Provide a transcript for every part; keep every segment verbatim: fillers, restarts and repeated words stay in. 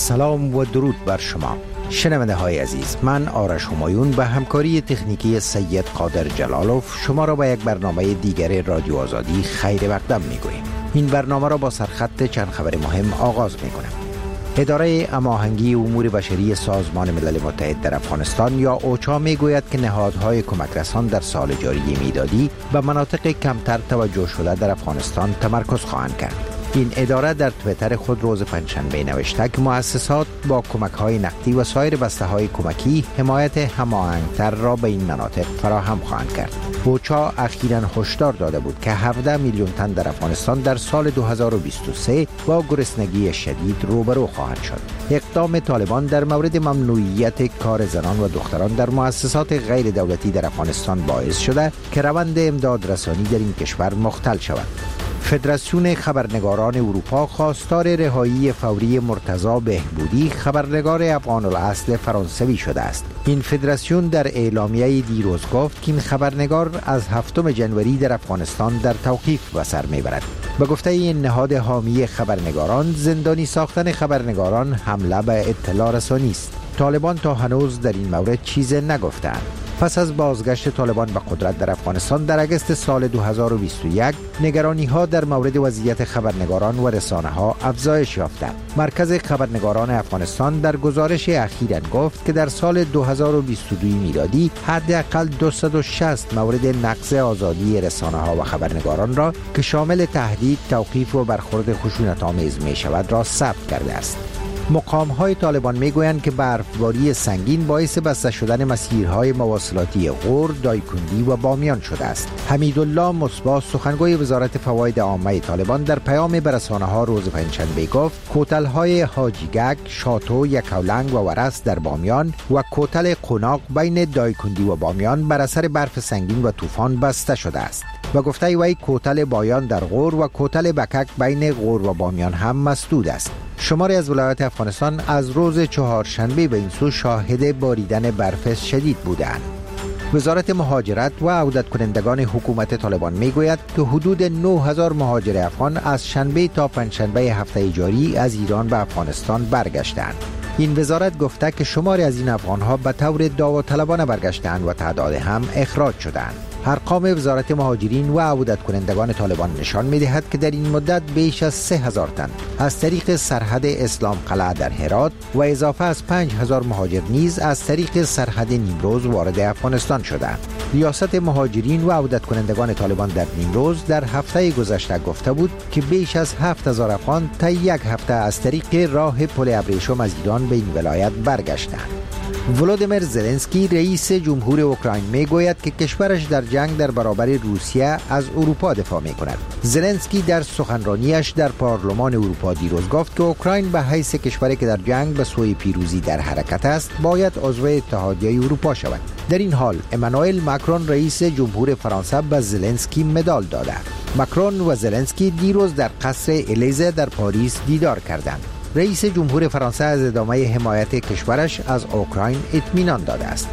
سلام و درود بر شما شنونده های عزیز. من آرش همایون به همکاری تکنیکی سید قادر جلالوف شما را به یک برنامه دیگر رادیو آزادی خیر مقدم می گوییم. این برنامه را با سرخط چند خبر مهم آغاز می کنم. اداره هماهنگی امور بشری سازمان ملل متحد در افغانستان یا اوچا می گوید که نهادهای کمک رسان در سال جاری میلادی به مناطق کمتر توجه شده در افغانستان تمرکز خواهند کرد. این اداره در تویتر خود روز پنجشنبه نوشته که مؤسسات با کمک‌های نقدی و سایر بسته‌های کمکی حمایت هماهنگ‌تر را به این مناطق فراهم خواهند کرد. اوچا اخیراً هشدار داده بود که هفده میلیون تن در افغانستان در سال دو هزار و بیست و سه با گرسنگی شدید روبرو خواهند شد. اقدام طالبان در مورد ممنوعیت کار زنان و دختران در مؤسسات غیر دولتی در افغانستان باعث شده که روند امداد رسانی در این کشور مختل شود. فدراسیون خبرنگاران اروپا خواستار رهایی فوری مرتضی بهبودی خبرنگار افغان الاصل فرانسوی شده است. این فدراسیون در اعلامیه دیروز گفت که این خبرنگار از هفتم ژانویه در افغانستان در توقیف به سر میبرد. به گفته این نهاد حامی خبرنگاران، زندانی ساختن خبرنگاران حمله به اطلاع رسانی است. طالبان تا هنوز در این مورد چیزی نگفتند. پس از بازگشت طالبان به قدرت در افغانستان در اگست سال دو هزار و بیست و یک، نگرانی ها در مورد وضعیت خبرنگاران و رسانه ها افزایش یافت. مرکز خبرنگاران افغانستان در گزارش اخیراً گفت که در سال دو هزار و بیست و دو میلادی حداقل دویست و شصت مورد نقض آزادی رسانه ها و خبرنگاران را که شامل تهدید، توقیف و برخورد خشونت‌آمیز می شود را ثبت کرده است. مقام های طالبان می گویند که برفباری سنگین باعث بسته شدن مسیرهای مواصلاتی غور، دایکندی و بامیان شده است. حمیدالله مصباح سخنگوی وزارت فواید عامه طالبان در پیام به رسانه ها روز پنجشنبه گفت کوتل های حاجیگک، شاتو، یکاولنگ و ورس در بامیان و کوتل قوناق بین دایکندی و بامیان بر اثر برف سنگین و طوفان بسته شده است. و گفته وی کوتل بایان در غور و کوتل بکک بین غور و بامیان هم مسدود است. شماری از ولایات افغانستان از روز چهارشنبه به این سو شاهد باریدن برف شدید بودند. وزارت مهاجرت و عودت کنندگان حکومت طالبان می گوید که حدود نه هزار مهاجر افغان از شنبه تا پنجشنبه هفته جاری از ایران به افغانستان برگشتند. این وزارت گفته که شماری از این افغانها به طور داوطلبانه برگشتند و تعداد هم اخراج شدند. ارقام وزارت مهاجرین و عودت کنندگان طالبان نشان می‌دهد که در این مدت بیش از سه هزار تن از طریق سرحد اسلام قلعه در هرات و اضافه از پنج هزار مهاجر نیز از طریق سرحد نیمروز وارد افغانستان شدند. ریاست مهاجرین و عودت کنندگان طالبان در نیمروز در هفته گذشته گفته بود که بیش از هفت هزار افغان تا یک هفته از طریق راه پل ابریشم از ایران به این ولایت برگشتند. ولودیمیر زلنسکی رئیس جمهور اوکراین میگوید که کشورش در جنگ در برابر روسیه از اروپا دفاع میکند. زلنسکی در سخنرانیش در پارلمان اروپا دیروز گفت که اوکراین به حیث کشوری که در جنگ به سوی پیروزی در حرکت است باید عضو اتحادیه اروپا شود. در این حال امانوئل ماکرون رئیس جمهور فرانسه به زلنسکی مدال داده. ماکرون و زلنسکی دیروز در قصر الیزه در پاریس دیدار کردند. رئیس جمهور فرانسه از ادامه حمایت کشورش از اوکراین اطمینان داده است.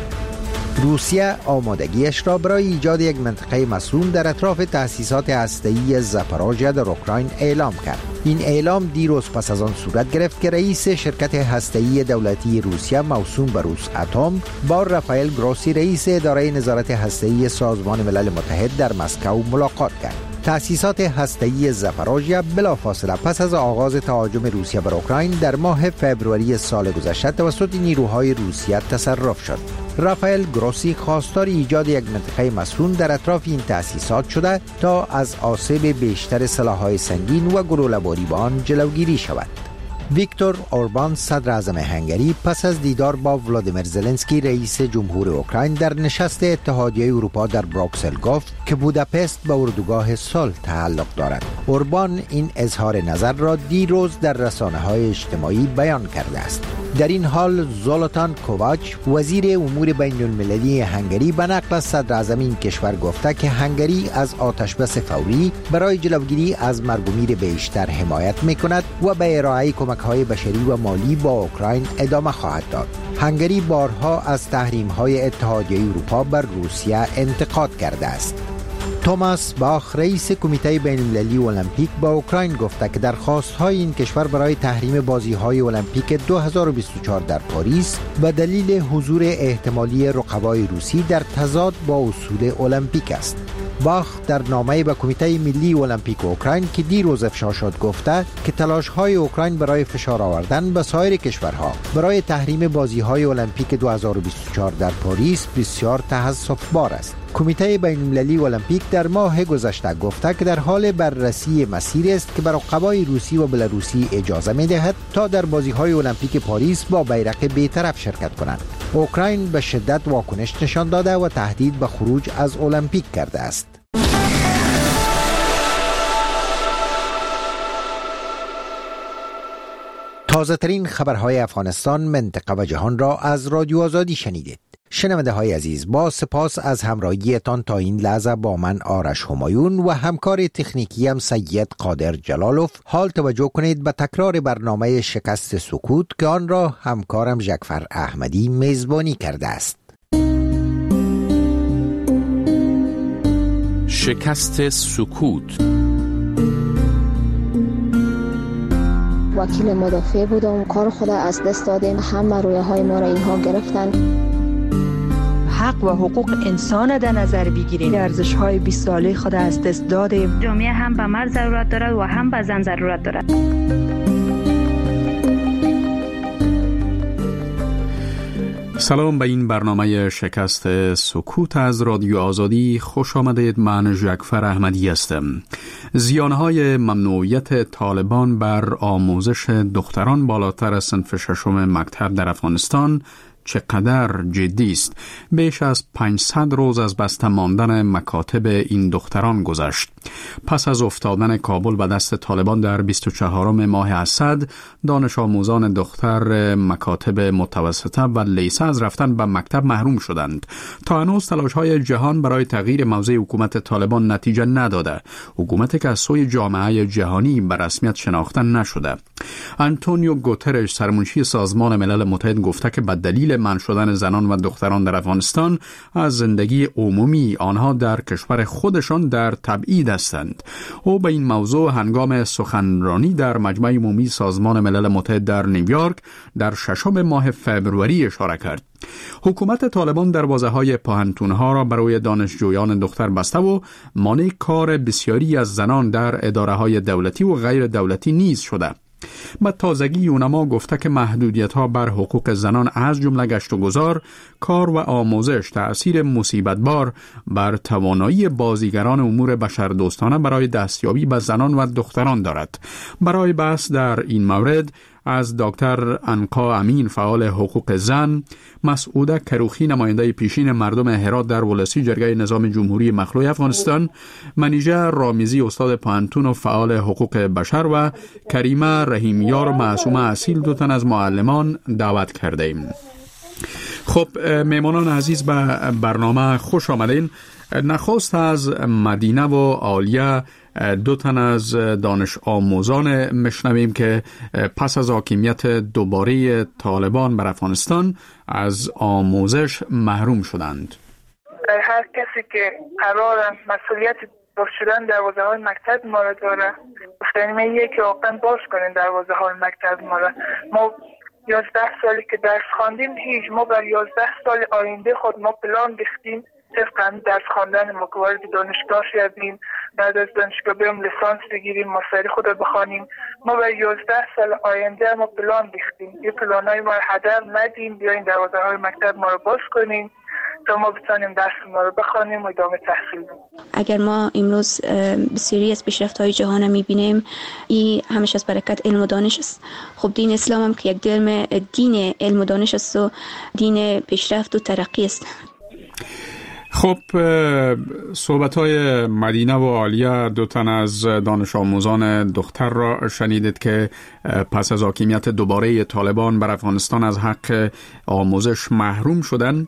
روسیه آمادگیش را برای ایجاد یک منطقه مصون در اطراف تأسیسات هسته‌ای زاپاروژیا در اوکراین اعلام کرد. این اعلام دیروز پس از آن صورت گرفت که رئیس شرکت هسته‌ای دولتی روسیه موسوم به روس اتم با رافائل گروسی رئیس اداره نظارت هسته‌ای سازمان ملل متحد در مسکو ملاقات کرد. تأسیسات هسته‌ای زاپاروژیا بلافاصله پس از آغاز تهاجم روسیه بر اوکراین در ماه فوریه سال گذشته توسط نیروهای روسیه تصرف شد. رافائل گروسی خواستار ایجاد یک منطقه مسکون در اطراف این تأسیسات شده تا از آسیب بیشتر سلاح‌های سنگین و گلوله‌باری به آن جلوگیری شود. ویکتور اوربان صدر اعظم هنگری پس از دیدار با ولودیمیر زلنسکی رئیس جمهور اوکراین در نشست اتحادیه اروپا در بروکسل گفت که بوداپست به اردوگاه صلح تعلق دارد. اوربان این اظهار نظر را دیروز در رسانه‌های اجتماعی بیان کرده است. در این حال زولاتان کوواچ وزیر امور بین المللی هنگری به نقل از صدر اعظم این کشور گفته که هنگری از آتشبس فوری برای جلوگیری از مرگ و میر بیشتر حمایت می‌کند و به ارائه کمک‌های بشری و مالی با اوکراین ادامه خواهد داد. هنگری بارها از تحریم‌های اتحادیه اروپا بر روسیه انتقاد کرده است. توماس باخ رئیس کمیته بین‌المللی المپیک با اوکراین گفته که درخواست‌های این کشور برای تحریم بازی‌های المپیک دو هزار و بیست و چهار در پاریس به دلیل حضور احتمالی رقبای روسی در تضاد با اصول المپیک است. باخ در نامه‌ای به کمیته ملی المپیک اوکراین که دیروز افشا شد گفته که تلاش‌های اوکراین برای فشار آوردن به سایر کشورها برای تحریم بازی‌های المپیک دو هزار و بیست و چهار در پاریس بسیار تأسف‌بار است. کمیته بین‌المللی المپیک در ماه گذشته گفته که در حال بررسی مسیری است که بر رقبای روسی و بلاروسی اجازه می‌دهد تا در بازی‌های المپیک پاریس با بیرق بی‌طرف شرکت کنند. اوکراین به شدت واکنش نشان داده و تهدید به خروج از المپیک کرده است. تازه ترین خبرهای افغانستان، منطقه و جهان را از رادیو آزادی شنیدید. شنونده های عزیز، با سپاس از همراهیتان تا این لحظه با من آرش همایون و همکار تکنیکی هم سید قادر جلالوف. حال توجه کنید به تکرار برنامه شکست سکوت که آن را همکارم جعفر احمدی میزبانی کرده است. شکست سکوت. وکیل مدافع بودم، کار خود از دست دادیم، همه رویه های ما را اینها گرفتن. حق و حقوق انسان در نظر بگیریم، ارزش های بیست ساله خود از دست دادیم. جامعه هم به مرد ضرورت دارد و هم به زن ضرورت دارد. سلام به این برنامه شکست سکوت از رادیو آزادی. خوش آمدید. من جعفر احمدی هستم. زیانهای ممنوعیت طالبان بر آموزش دختران بالاتر از صنف ششم مکتب در افغانستان چقدر جدی است. بیش از پانصد روز از بسته ماندن مکاتب این دختران گذشت. پس از افتادن کابل به دست طالبان در بیست و چهارم ماه اسد، دانش آموزان دختر مکاتب متوسطه و لیسه از رفتن به مکتب محروم شدند. تا هنوز تلاش‌های جهان برای تغییر موضع حکومت طالبان نتیجه نداده. حکومتی که از سوی جامعه جهانی به رسمیت شناخته نشده. آنتونیو گوترش، سرمنشی سازمان ملل متحد، گفته که به دلیل منع شدن زنان و دختران در افغانستان از زندگی عمومی آنها در کشور خودشان در تبعید هستند. او به این موضوع هنگام سخنرانی در مجمع عمومی سازمان ملل متحد در نیویورک در ششم ماه فوریه اشاره کرد. حکومت طالبان دروازه‌های پوهنتون‌ها را برای دانشجویان دختر بسته و مانع کار بسیاری از زنان در اداره‌های دولتی و غیر دولتی نیز شده. با تازگی یونما گفته که محدودیت‌ها بر حقوق زنان از جمله گشت و گذار، کار و آموزش تأثیر مصیبت‌بار بر توانایی بازیگران امور بشردوستانه برای دستیابی به زنان و دختران دارد. برای بحث در این مورد از دکتر عنقا امین، فعال حقوق زن، مسعوده کروخی، نماینده پیشین مردم هرات در ولسی جرگه نظام جمهوری مخلوع افغانستان، منیژه رامیزی، استاد پوهنتون و فعال حقوق بشر، و کریمه رحیمیار و معصومه اصیل، دو تن از معلمان دعوت کرده ایم. خب میمانان عزیز، به برنامه خوش آمدین. نخست از مدینه و عالیه، دو تن از دانش آموزان میشنویم که پس از حاکمیت دوباره طالبان بر افغانستان از آموزش محروم شدند. هر کسی که قرار مسئولیت باز شدن دروازه های مکتب ما را داره، گفتنیم یکی واقعا باز کنین دروازه های مکتب ما را. ما یازده سالی که درس خواندیم، هیچ ما بر یازده سال آینده خود ما پلان ریختیم طبق درس خواندن ما که وارد دانشگاه شدیم، بعد از دانشگاه بریم لیسانس بگیریم، ماستری خود بخوانیم. ما برای یازده سال آینده ما پلان ریختیم. یه پلانای ما هدر ندیم، بیاین دروازه های مکتب ما رو باز کنیم تا ما بتونیم درس ما رو بخوانیم و ادامه تحصیل بدیم. اگر ما امروز بسیاری از پیشرفت‌های جهان می‌بینیم، این همیشه از برکت علم و دانش است. خب دین اسلام هم که یک دین دین علم و دانش است و دین پیشرفت و ترقی است. خب صحبت‌های مدینه و عالیه، دو تن از دانش آموزان دختر را شنیدید که پس از حاکمیت دوباره طالبان بر افغانستان از حق آموزش محروم شدند.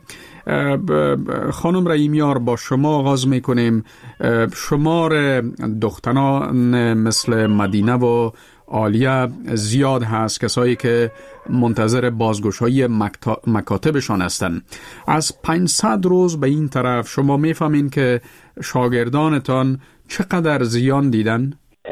خانم رحیمیار، با شما آغاز میکنیم. شمار دختران مثل مدینه و عالیه زیاد هست، کسایی که منتظر بازگشایی مکاتبشان هستند. از پانصد روز به این طرف شما میفهمین که شاگردانتان چقدر زیان دیدن؟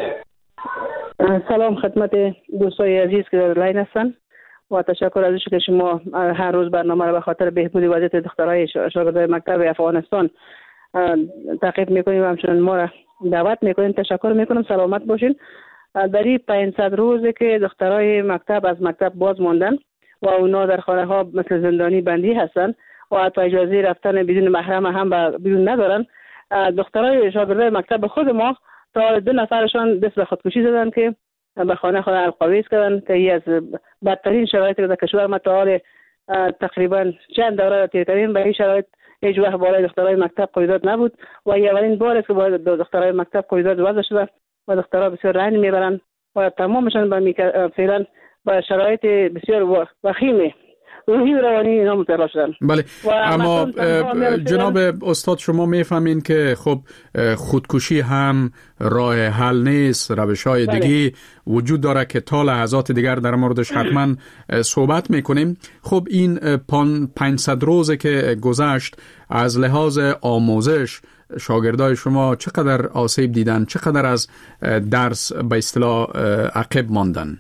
سلام خدمت دوستای عزیز که در لاین هستن و تشکر از اینکه که شما هر روز برنامه را به خاطر بهبود وضعیت دخترای شاگردای مکتب افغانستان تعقیب میکنیم و همچنین ما را دعوت میکنیم. تشکر میکنم. سلامت باشین. در این پانصد روزی که دخترای مکتب از مکتب باز ماندن و اونا در خانه ها مثل زندانی بندی هستن و حتی اجازه رفتن بدون محرم هم بدون ندارن، دخترای شاگردای مکتب خود ما تا دو نفرشان دست به خودکشی زدن که به خانه خود القاویز کردن که ای از بدترین شرایطی که در کشور ما تا حال تقریبا چند دوره را طی کردیم. به این شرایط هیچ وقت بالای دخترای مکتب قیودات نبود و اولین بار است که با دخترای مکتب قیودات وضع شده و دخترها بسیار رنج میبرن و تمامشان به فعلا با شرایط بسیار وخیم روحی و روانی اینا مبتلا شدن. بله، اما جناب استاد شما میفهمین که خب خودکشی هم راه حل نیست، روش‌های بله. دیگه وجود داره که تا لحظات دیگر در موردش حتما صحبت میکنیم. خب این پانصد روزه که گذشت از لحاظ آموزش شاگردای شما چقدر آسیب دیدن؟ چقدر از درس به اصطلاح عقب ماندن؟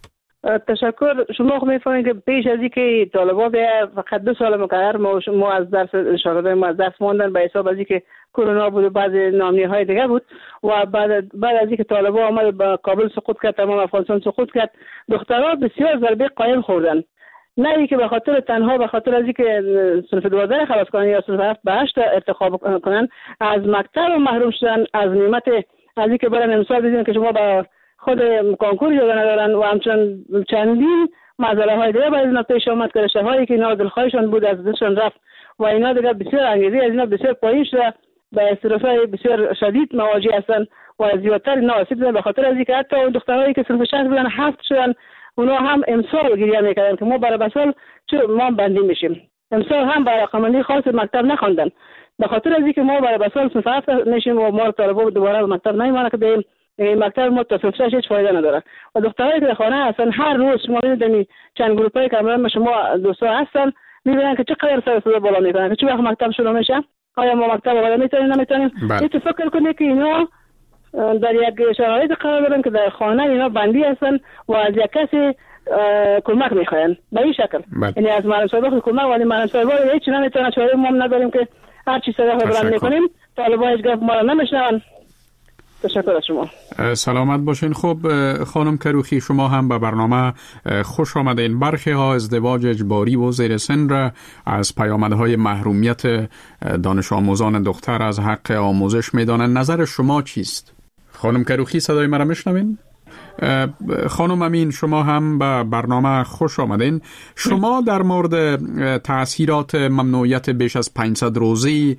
تشکر. شما خب میفهمید که پیش از اینکه طالبا به فقط دو سال مقرر ما, ما از درس شاگردای ما از درس ماندن به حساب از اینکه کرونا بود و بعضی نامنی های دیگه بود و بعد بعد از اینکه طالبا آمد به کابل سقوط کرد، تمام افغانستان سقوط کرد، دخترها بسیار ضربه قایم خوردن. نه اینکه به خاطر تنها به خاطر از اینکه صنف دوازده خلاص کنن یا صنف هفت به هشت ارتقا کنن از مکتب محروم شدن، از نعمت از اینکه برن امسال دیدن که شما با خود کنکور جدا ندارن و همچنین چندین مسئله های دیگه باید اینا پیش آمد که رشته هایی که اینا دلخواهشان بود از دستشان رفت و اینا دیگه بسیار انگیزه از اینا بسیار پایین شده، به استرس های بسیار شدید مواجه هستن و زیادتر اینا آسیب دیدن. به خاطر از اینکه حتی اون دخترهایی که صنف شش بودن هفت شدن اونا هم امسال گریه میکردن که ما برای بسال چه ما بندی میشیم. امسال هم برای رقم‌بندی خاص مکتب نخوندن به خاطر از اینکه ما برای بسال صنف هفت میشیم و ما طلبا دوباره به مکتب نمیمونه که بریم مکتب ما تصفیهش هیچ فایده نداره. و دخترایی که در خانه هستن هر روز شما می‌بینید چند گروپای کاملا شما دوستا هستن می‌بینن که چقدر سر صدا بالا میکنن که چه وقت مکتب شروع میشه، آیا ما مکتب وارد میتونیم نمیتونیم. این فکر کنید که اینا در یک شرایط قرار دارن که در خانه اینا بندی هستن و از یک کسی کمک میخواین به این شکل. یعنی از معلم صاحب کمک ولی معلم صاحب هیچ نمیتونه، چاره ما نداریم که هر چی صدا بلند میکنیم طالبان هیچ گپ ما نمیشنون. تشکر از شما. سلامت باشین. خب خانم کروخی شما هم به برنامه خوش آمدین. برخی ها ازدواج اجباری و زیر سن را از پیامدهای محرومیت دانش آموزان دختر از حق آموزش میدانند. نظر شما چیست؟ خانم کروخی صدای مرا میشنوین؟ خانم امین شما هم به برنامه خوش آمدین. شما در مورد تأثیرات ممنوعیت بیش از پانصد روزی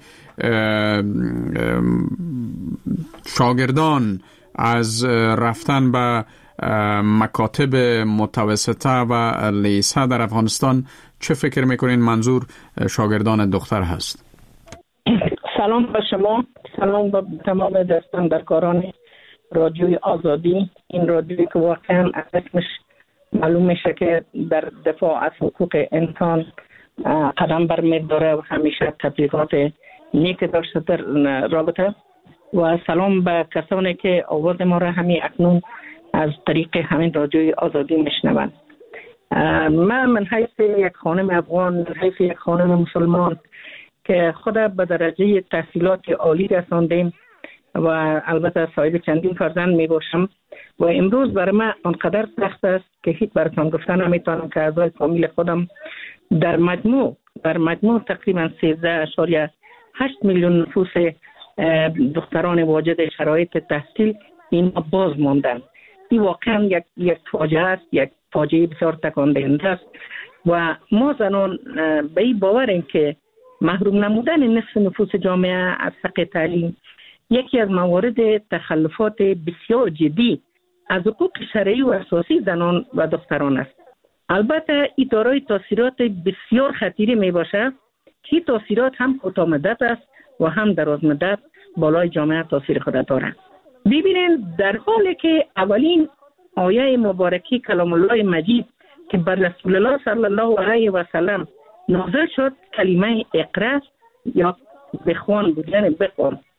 شاگردان از رفتن به مکاتب متوسطه و لیسه در افغانستان چه فکر میکنین منظور شاگردان دختر هست؟ سلام به شما، سلام به تمام دوستان در کاران رادیوی آزادی. این رادیویی که واقعا از اسمش معلوم میشه که در دفاع از حقوق انسان قدم برمی‌داره و همیشه تبلیغات نیک داشته در رابطه. و سلام به کسانی که آواز ما را همین اکنون از طریق همین رادیوی آزادی میشنوند. من من حیث یک خانم افغان، من حیث یک خانم مسلمان که خود به درجه تحصیلات عالی رساندیم و البته صاحب چندین فرزند می باشم و امروز برای من آنقدر سخت است که هیچ براتون گفتن نمیتونم که اعضای فامیل خودم در مجموع در مجموع تقریبا سیزده اشاریه هشت میلیون نفوس دختران واجد شرایط تحصیل اینا باز ماندن. این واقعا یک یک فاجعه است، یک فاجعه بسیار تکان دهنده است و ما زنان به این باوریم که محروم نمودن نصف نفوس جامعه از حق تعلیم یکی از موارد تخلفات بسیار جدی از حقوق شرعی و اساسی زنان و دختران است. البته این دارای تاثیرات بسیار خطیری می باشد که تاثیرات هم کوتاه مدت است و هم دراز مدت بالای جامعه تاثیر خود دارد. ببینید در حالی که اولین آیه مبارکی کلام الله مجید که بر رسول الله صلی الله علیه و سلم نازل شد کلمه اقرا یا بخوان بود، یعنی بخوان.